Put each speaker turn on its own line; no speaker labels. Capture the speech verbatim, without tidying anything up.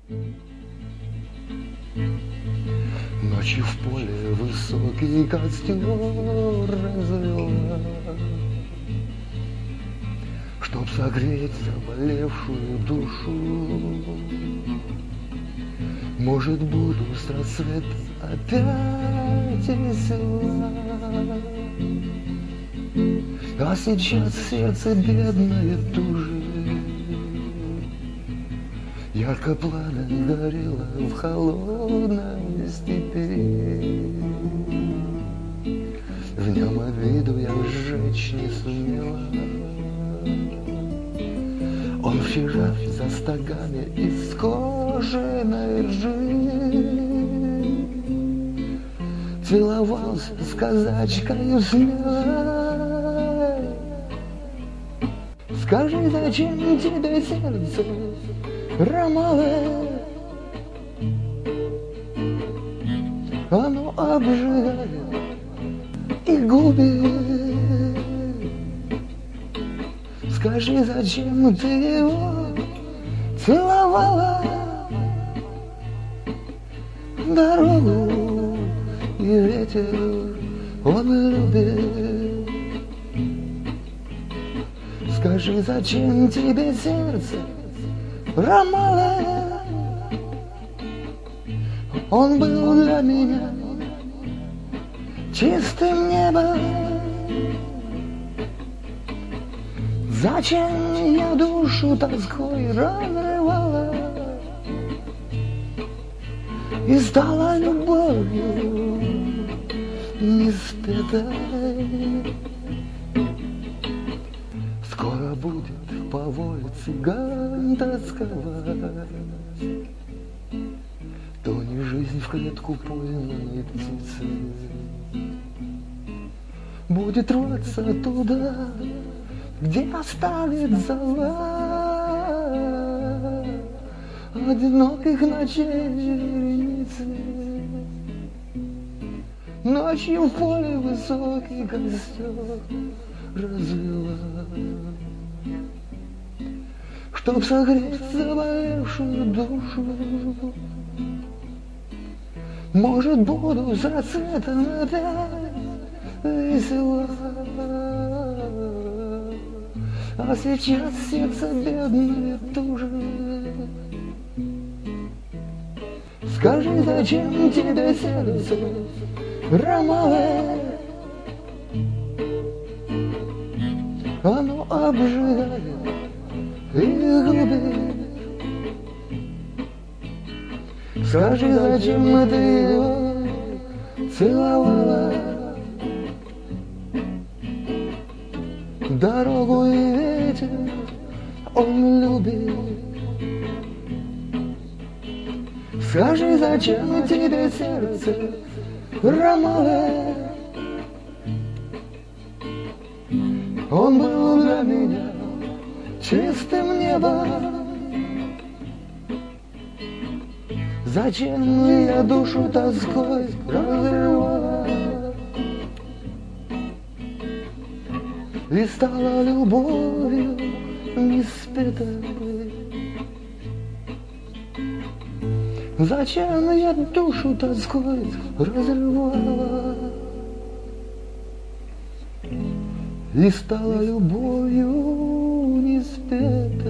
Ночью в поле высокий костер развела, чтоб согреть заболевшую душу. Может, буду с рассвета опять весела, а сейчас сердце бедное тужит. Ярко пламя горело в холодной степи, в нем обиду я сжечь не сумела. Он вчера за стогами из кожаной ржи целовался с казачкой смелой. Скажи, зачем тебе сердце, ромале? Оно обжигает и губит. Скажи, зачем ты его целовала? Дорогу и ветер он любит. Скажи, зачем тебе сердце, ромале? Он был для меня чистым небом. Зачем я душу тоской разрывала и стала любовью неспетой? Скоро будет по воле цыган тосковать, тонет жизнь в клетку пойманной птицы. Будет рваться туда, где оставит зала одиноких ночей вереницы. Ночью в поле высокий костер развела, чтоб согреть заболевшую душу. Может, буду с рассветом опять весела, а сейчас сердце бедное тужит. Скажи, зачем тебе сердце, ромале? Оно обжигает и губит. Скажи, зачем ты его целовала? Дорогу и ветер он любит. Скажи, зачем тебе сердце, ромале? Он был для меня чистым небом. Зачем я душу тоской разрывала и стала любовью неспетой? Зачем я душу тоской разрывала и стала любовью неспетой?